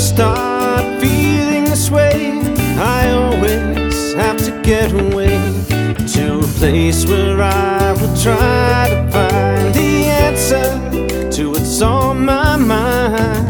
start feeling this way, I always have to get away to a place where I will try to find the answer to what's on my mind.